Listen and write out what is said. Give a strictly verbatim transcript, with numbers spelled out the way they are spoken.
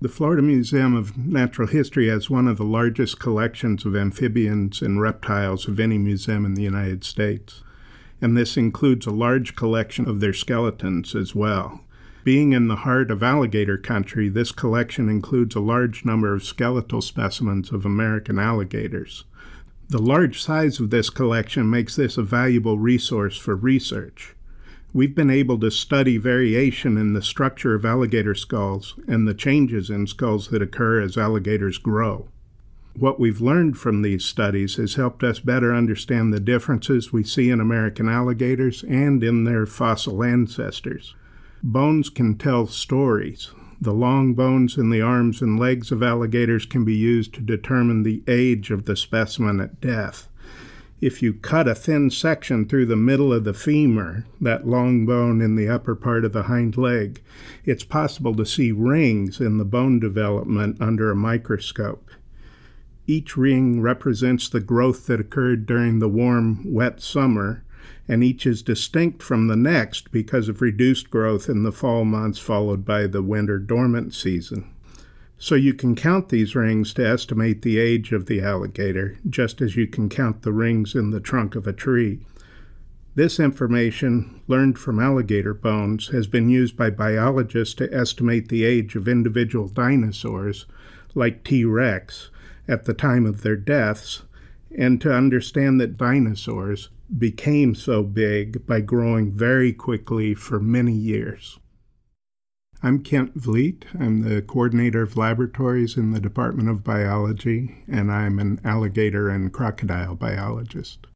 The Florida Museum of Natural History has one of the largest collections of amphibians and reptiles of any museum in the United States, and this includes a large collection of their skeletons as well. Being in the heart of alligator country, this collection includes a large number of skeletal specimens of American alligators. The large size of this collection makes this a valuable resource for research. We've been able to study variation in the structure of alligator skulls and the changes in skulls that occur as alligators grow. What we've learned from these studies has helped us better understand the differences we see in American alligators and in their fossil ancestors. Bones can tell stories. The long bones in the arms and legs of alligators can be used to determine the age of the specimen at death. If you cut a thin section through the middle of the femur, that long bone in the upper part of the hind leg, it's possible to see rings in the bone development under a microscope. Each ring represents the growth that occurred during the warm, wet summer, and each is distinct from the next because of reduced growth in the fall months followed by the winter dormant season. So you can count these rings to estimate the age of the alligator, just as you can count the rings in the trunk of a tree. This information, learned from alligator bones, has been used by biologists to estimate the age of individual dinosaurs, like T. rex, at the time of their deaths, and to understand that dinosaurs became so big by growing very quickly for many years. I'm Kent Vliet. I'm the coordinator of laboratories in the Department of Biology, and I'm an alligator and crocodile biologist.